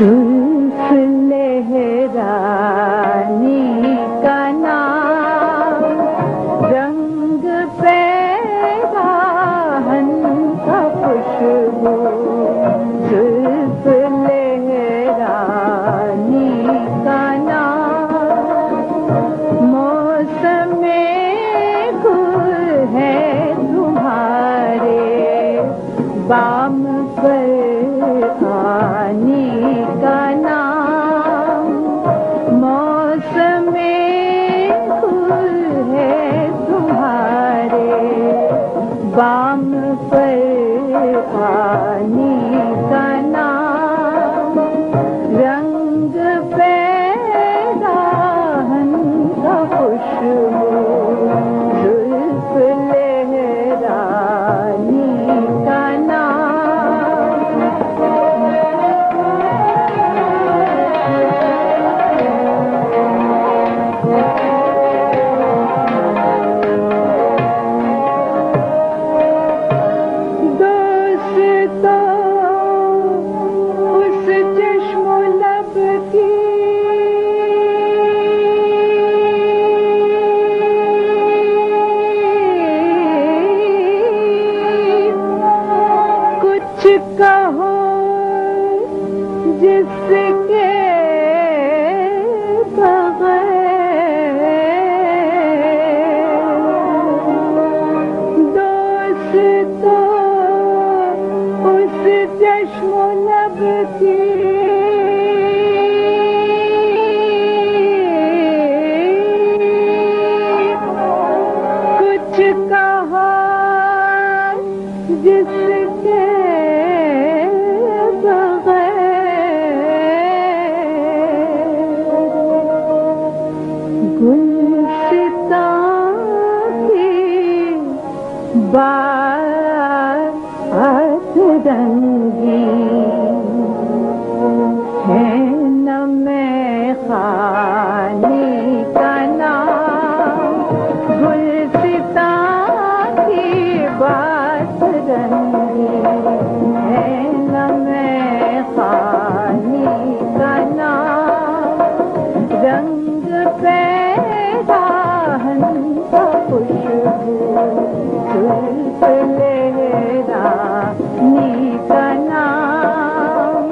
जुल्फ लहरानी का नाम, रंग पैराहन का खुशबू। जुल्फ लहरानी का नाम, मौसमे गुल है तुम्हारे, बाम पर आनी का नाम, मौसमे गुल है तुम्हारे, बाम पर आनी का नाम, रंग पैराहन का खुशबू। जुल्फ लहरानी का कहो जिसके बगैर दोस्त तो उस चश्मो लब की, कुछ कहो जिसके गुलसिता की बात रंगी है न मैं खाने का नाम। गुलसिता की बात रंगी है न मैं खाने का नाम, रंग पैराहन का खुशबू। जुल्फ लहरानी का नाम,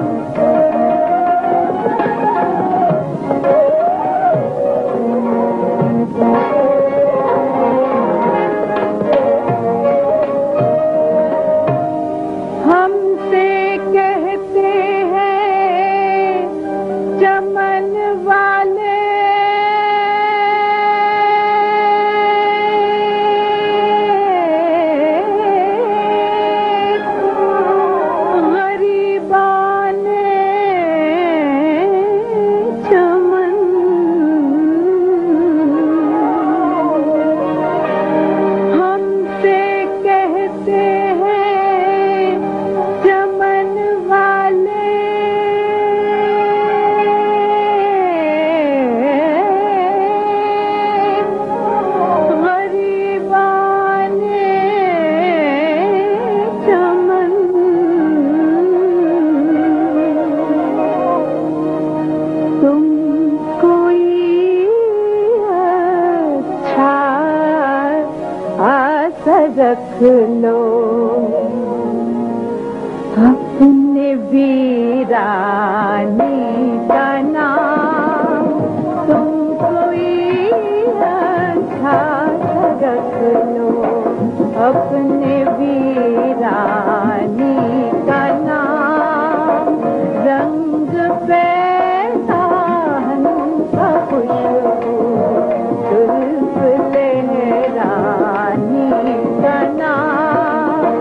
हमसे कहते हैं चमन वाले, तुम कोई अच्छा आशा रख लो अपने वीरानी का नाम। तुम कोई अच्छा रख लो अपने वीरानी का नाम, रंग पैराहन का खुशबू। जुल्फ लहरानी का नाम,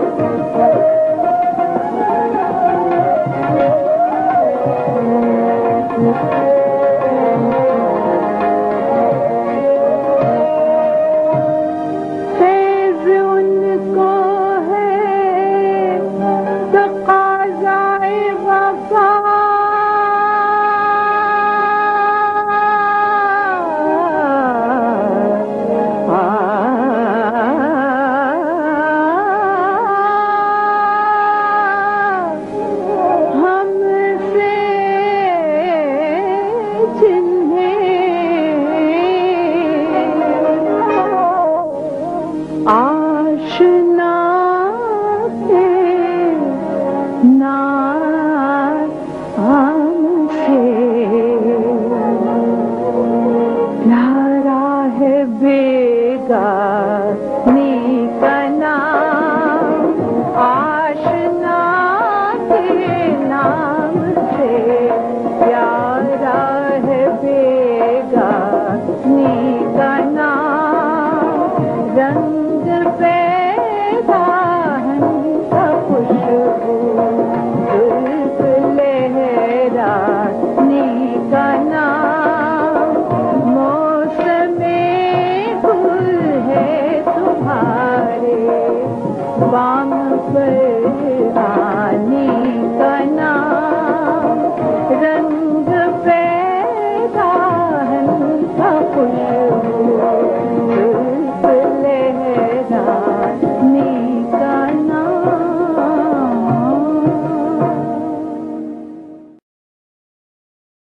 नाम